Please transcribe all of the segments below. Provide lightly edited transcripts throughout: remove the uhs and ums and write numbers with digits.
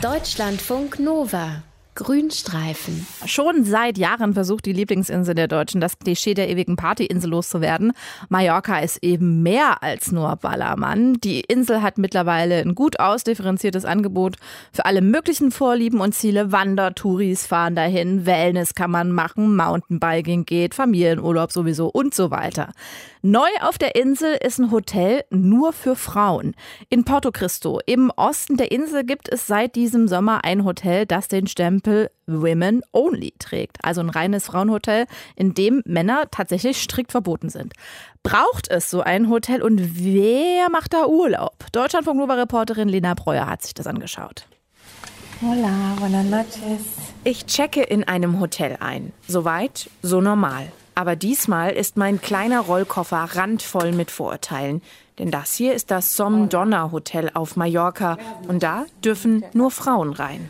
Deutschlandfunk Nova. Grünstreifen. Schon seit Jahren versucht die Lieblingsinsel der Deutschen, das Klischee der ewigen Partyinsel loszuwerden. Mallorca ist eben mehr als nur Ballermann. Die Insel hat mittlerweile ein gut ausdifferenziertes Angebot für alle möglichen Vorlieben und Ziele. Wandertouris fahren dahin, Wellness kann man machen, Mountainbiking geht, Familienurlaub sowieso und so weiter. Neu auf der Insel ist ein Hotel nur für Frauen. In Porto Cristo, im Osten der Insel, gibt es seit diesem Sommer ein Hotel, das den Stempel Women Only trägt. Also ein reines Frauenhotel, in dem Männer tatsächlich strikt verboten sind. Braucht es so ein Hotel und wer macht da Urlaub? Deutschlandfunk Nova-Reporterin Lena Breuer hat sich das angeschaut. Hola, buenas noches. Ich checke in einem Hotel ein. Soweit, so normal. Aber diesmal ist mein kleiner Rollkoffer randvoll mit Vorurteilen. Denn das hier ist das Som Donna Hotel auf Mallorca. Und da dürfen nur Frauen rein.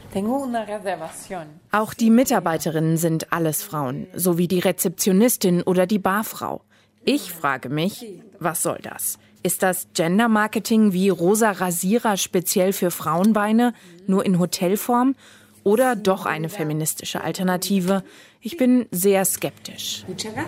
Auch die Mitarbeiterinnen sind alles Frauen. So wie die Rezeptionistin oder die Barfrau. Ich frage mich, was soll das? Ist das Gender-Marketing wie rosa Rasierer speziell für Frauenbeine, nur in Hotelform? Oder doch eine feministische Alternative? Ich bin sehr skeptisch.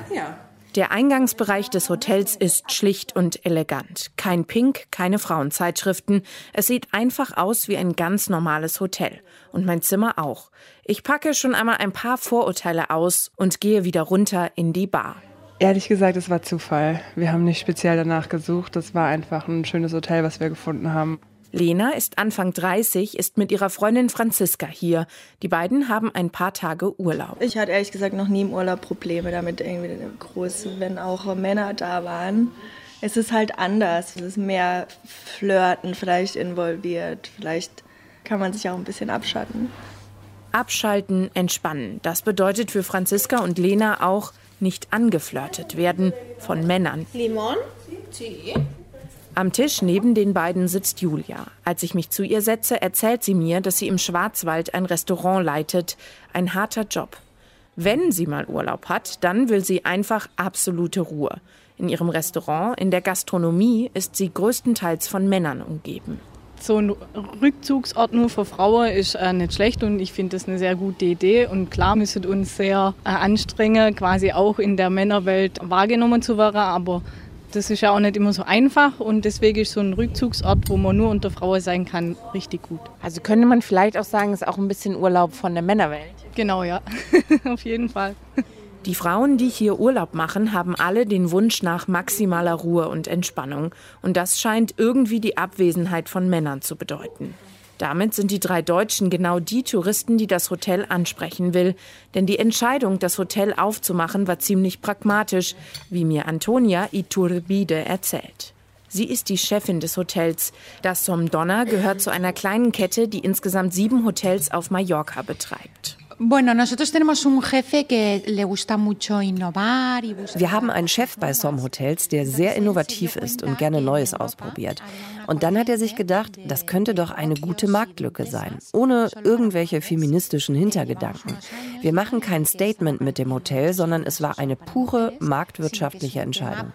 Der Eingangsbereich des Hotels ist schlicht und elegant. Kein Pink, keine Frauenzeitschriften. Es sieht einfach aus wie ein ganz normales Hotel. Und mein Zimmer auch. Ich packe schon einmal ein paar Vorurteile aus und gehe wieder runter in die Bar. Ehrlich gesagt, es war Zufall. Wir haben nicht speziell danach gesucht. Das war einfach ein schönes Hotel, was wir gefunden haben. Lena ist Anfang 30, ist mit ihrer Freundin Franziska hier. Die beiden haben ein paar Tage Urlaub. Ich hatte ehrlich gesagt noch nie im Urlaub Probleme damit, irgendwie groß, wenn auch Männer da waren. Es ist halt anders. Es ist mehr Flirten vielleicht involviert. Vielleicht kann man sich auch ein bisschen abschatten. Abschalten, entspannen. Das bedeutet für Franziska und Lena auch nicht angeflirtet werden von Männern. Limon? Sí. Am Tisch neben den beiden sitzt Julia. Als ich mich zu ihr setze, erzählt sie mir, dass sie im Schwarzwald ein Restaurant leitet. Ein harter Job. Wenn sie mal Urlaub hat, dann will sie einfach absolute Ruhe. In ihrem Restaurant, in der Gastronomie, ist sie größtenteils von Männern umgeben. So ein Rückzugsort nur für Frauen ist nicht schlecht und ich finde das eine sehr gute Idee. Und klar müssen uns sehr anstrengen, quasi auch in der Männerwelt wahrgenommen zu werden, aber das ist ja auch nicht immer so einfach und deswegen ist so ein Rückzugsort, wo man nur unter Frauen sein kann, richtig gut. Also könnte man vielleicht auch sagen, es ist auch ein bisschen Urlaub von der Männerwelt? Genau, ja, auf jeden Fall. Die Frauen, die hier Urlaub machen, haben alle den Wunsch nach maximaler Ruhe und Entspannung. Und das scheint irgendwie die Abwesenheit von Männern zu bedeuten. Damit sind die 3 Deutschen genau die Touristen, die das Hotel ansprechen will. Denn die Entscheidung, das Hotel aufzumachen, war ziemlich pragmatisch, wie mir Antonia Iturbide erzählt. Sie ist die Chefin des Hotels. Das Som Donna gehört zu einer kleinen Kette, die insgesamt 7 Hotels auf Mallorca betreibt. Wir haben einen Chef bei Som Hotels, der sehr innovativ ist und gerne Neues ausprobiert. Und dann hat er sich gedacht, das könnte doch eine gute Marktlücke sein, ohne irgendwelche feministischen Hintergedanken. Wir machen kein Statement mit dem Hotel, sondern es war eine pure marktwirtschaftliche Entscheidung.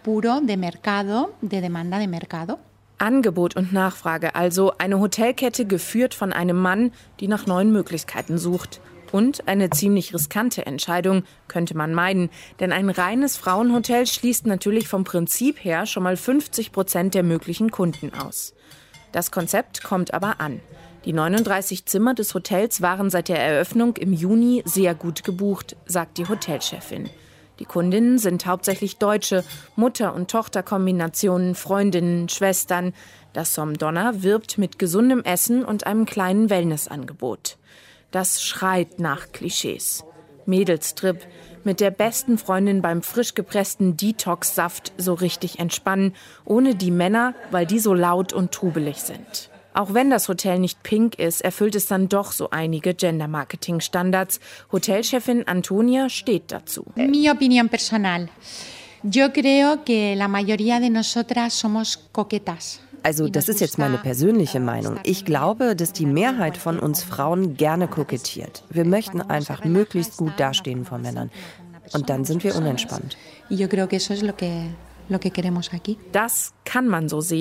Angebot und Nachfrage, also eine Hotelkette geführt von einem Mann, die nach neuen Möglichkeiten sucht. Und eine ziemlich riskante Entscheidung, könnte man meinen. Denn ein reines Frauenhotel schließt natürlich vom Prinzip her schon mal 50% der möglichen Kunden aus. Das Konzept kommt aber an. Die 39 Zimmer des Hotels waren seit der Eröffnung im Juni sehr gut gebucht, sagt die Hotelchefin. Die Kundinnen sind hauptsächlich Deutsche, Mutter- und Tochterkombinationen, Freundinnen, Schwestern. Das Som Donna wirbt mit gesundem Essen und einem kleinen Wellnessangebot. Das schreit nach Klischees. Mädelstrip, mit der besten Freundin beim frisch gepressten Detox-Saft so richtig entspannen, ohne die Männer, weil die so laut und trubelig sind. Auch wenn das Hotel nicht pink ist, erfüllt es dann doch so einige Gender-Marketing-Standards. Hotelchefin Antonia steht dazu. Mi opinión personal. Yo creo que la mayoría de nosotras somos coquetas. Also das ist jetzt meine persönliche Meinung. Ich glaube, dass die Mehrheit von uns Frauen gerne kokettiert. Wir möchten einfach möglichst gut dastehen vor Männern. Und dann sind wir unentspannt. Das kann man so sehen.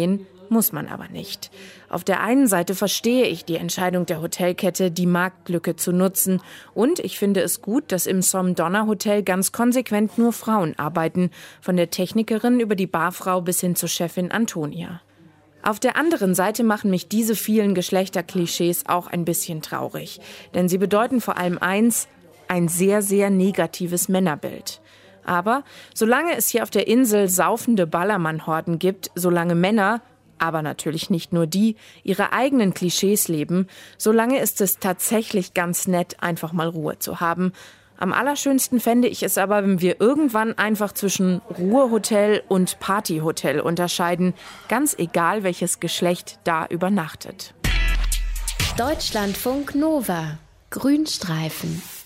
Muss man aber nicht. Auf der einen Seite verstehe ich die Entscheidung der Hotelkette, die Marktlücke zu nutzen. Und ich finde es gut, dass im Somdonna Hotel ganz konsequent nur Frauen arbeiten. Von der Technikerin über die Barfrau bis hin zur Chefin Antonia. Auf der anderen Seite machen mich diese vielen Geschlechterklischees auch ein bisschen traurig. Denn sie bedeuten vor allem eins: ein sehr, sehr negatives Männerbild. Aber solange es hier auf der Insel saufende Ballermann-Horden gibt, solange Männer, aber natürlich nicht nur die, ihre eigenen Klischees leben, solange ist es tatsächlich ganz nett, einfach mal Ruhe zu haben. Am allerschönsten fände ich es aber, wenn wir irgendwann einfach zwischen Ruhehotel und Partyhotel unterscheiden, ganz egal, welches Geschlecht da übernachtet. Deutschlandfunk Nova. Grünstreifen.